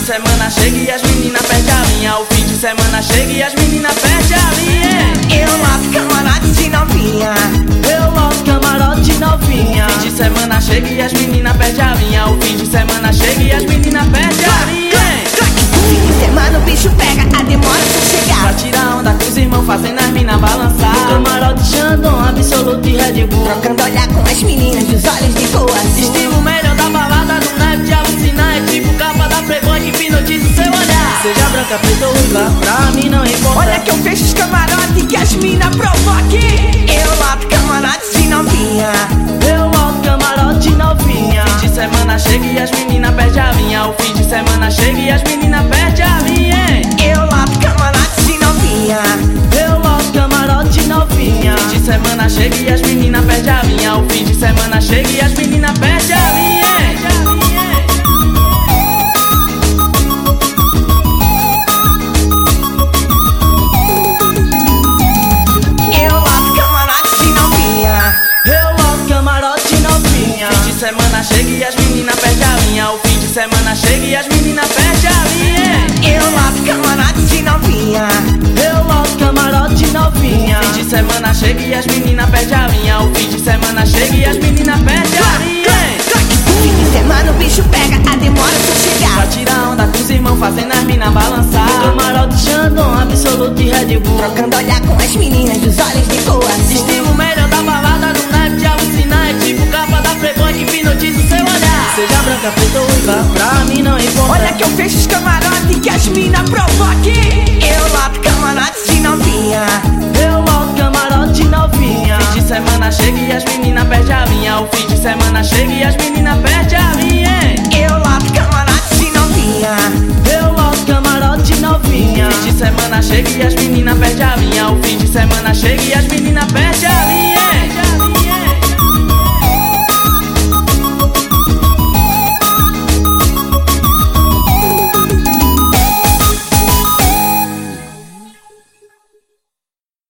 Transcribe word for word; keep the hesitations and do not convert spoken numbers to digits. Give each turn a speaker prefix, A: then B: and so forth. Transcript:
A: semana chega e as meninas perdem a linha. O fim de semana chega e as meninas perdem a linha.
B: Eu loto camarote de novinha.
A: Eu loto camarote de novinha. O fim de semana chega e as meninas perdem a linha. O fim de semana chega e as meninas perdem a linha.
B: Fim de semana o bicho pega, a demora pra chegar.
A: Pra tirar onda com os irmãos, fazendo as minas balançar. O camarote Xandão, Absoluto e Red Bull.
B: Trocando olhar com as meninas dos olhos de cor azul.
A: Estilo melhor da balada, não deve te alucinar. É tipo capa da Playboy que hipnotiza o seu olhar. Seja branca, preta ou ruiva, pra mim não importa.
B: Olha que eu fecho os camarotes que as minas provoquem. Eu loto camarote de novinha.
A: Eu loto camarote de novinha. Fim de semana chega e as meninas perdem a linha. O fim de semana chega e as meninas perdem a linha.
B: Eu loto camarote de novinha.
A: Eu loto camarote de novinha. Fim de semana chega e as meninas perdem a linha. O fim de semana chega e as meninas perdem a linha. Semana chega e as meninas perdem a linha. O fim de semana chega e as meninas perdem a linha.
B: Eu loto camarote de novinha.
A: Eu loto camarote de novinha. Fim de semana chega e as meninas perdem a linha. O fim de semana chega e as meninas perdem a linha.
B: Fim de semana o bicho pega, a demora pra chegar.
A: Pra tirar onda com os irmãos, fazendo as minas balançar. O camarote Xandão, Absoluto e Red Bull.
B: Trocando olhar com as meninas dos olhos de cor azul.
A: Estilo melhor da balada, não deve te alucinar. É tipo capa da Playboy que hipnotiza o seu olhar. Seja branca, preta ou ruiva, pra mim não importa.
B: Olha que eu fecho os camarotes que as minas provoquem. Eu loto camarote de novinha.
A: Eu loto camarote de novinha. Fim de semana chega e as meninas perdem a linha. O fim de semana chega e as meninas perdem a linha.
B: Eu loto camarote de novinha.
A: Eu loto camarote de novinha. Fim de semana chega e as meninas perdem a linha. O fim de semana chega e as meninas